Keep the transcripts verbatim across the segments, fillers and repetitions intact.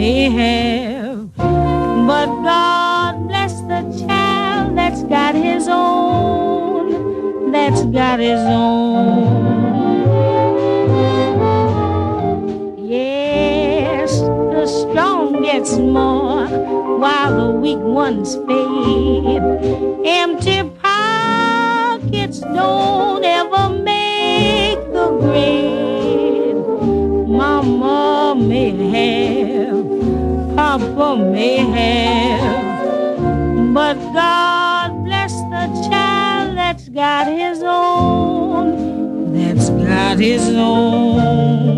may have, but God bless the child that's got his own, that's got his own. Yes, the strong gets more while the weak ones fade. Empty pockets don't ever make the grade. Mama may have, Papa may have, but God bless the child that's got his own, that's got his own.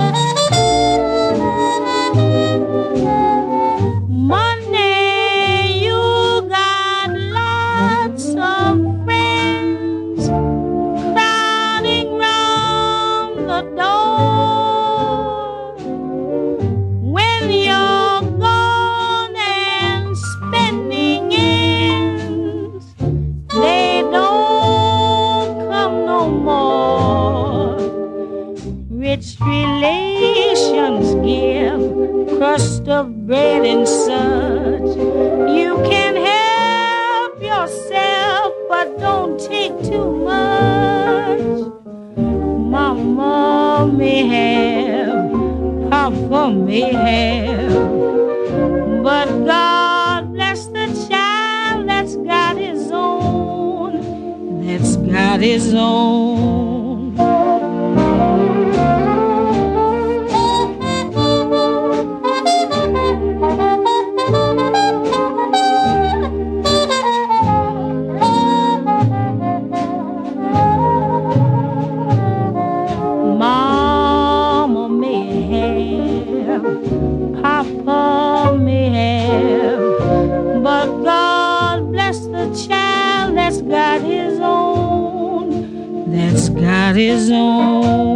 Money, you got lots of friends crowding round the door. When you're gone and spending ends, they don't come no more. Rich relations give crust of bread and such. You can help yourself, but don't take too much. Mama may have, Papa may have, but God bless the child that's got his own, that's got his own. Mama may have, Papa may have, but God bless the child that's got his own, that's got his own.